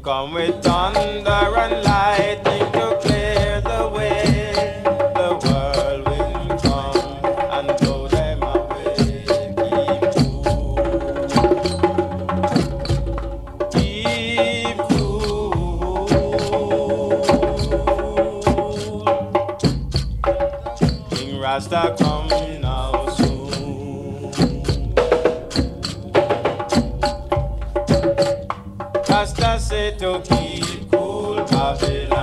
come with thunder and lightning to clear the way. The whirlwind come and blow them away. Keep cool. King Rasta come now soon. Rasta say to keep cool, Babylon.